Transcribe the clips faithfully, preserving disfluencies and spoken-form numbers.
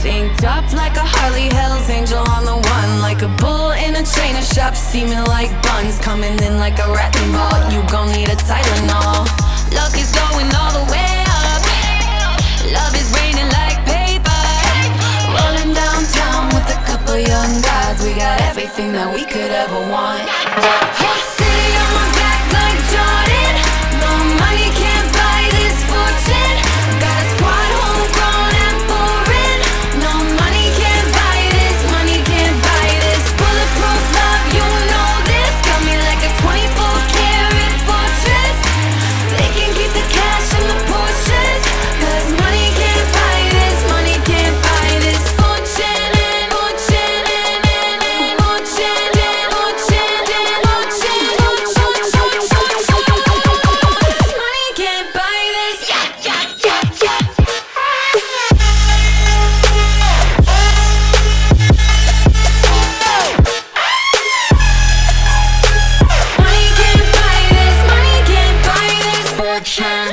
Synced up like a Harley Hell's Angel on the one, like a bull in a trainer shop, steaming like buns, coming in like a wrecking ball. You gon' need a Tylenol. Luck is going all the way up. Love is raining like paper. Rolling downtown with a couple young gods. We got everything that we could ever want. Whole city on my back like Jordan. No money can't buy this fortune. Got a squad homegrown and foreign. No money can't buy this, money can't buy this. Bulletproof love, you know this. Got me like a twenty-four karat fortress. They can keep the cash and the Porsches, cause money can't buy this, money can't buy this. Fortune and fortune and and fortune and fortune and fortune. Money can't buy this. Yeah, yeah, yeah, yeah. Money can't buy this, money can't buy this. Fortune.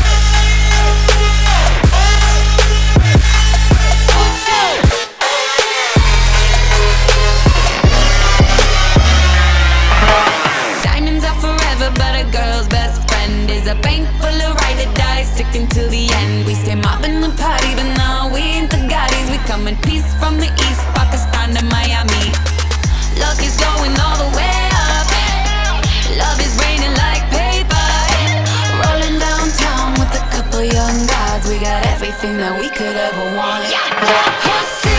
Diamonds are forever, but a girl's best friend is a bank full of ride or die, sticking till the end. We stay mobbing the party, but now we ain't the Gaudis. We come in peace from the east, Pakistan to Miami. Luck is going all the way up. Love is raining like paper. Rolling downtown with a couple young gods. We got everything that we could ever want.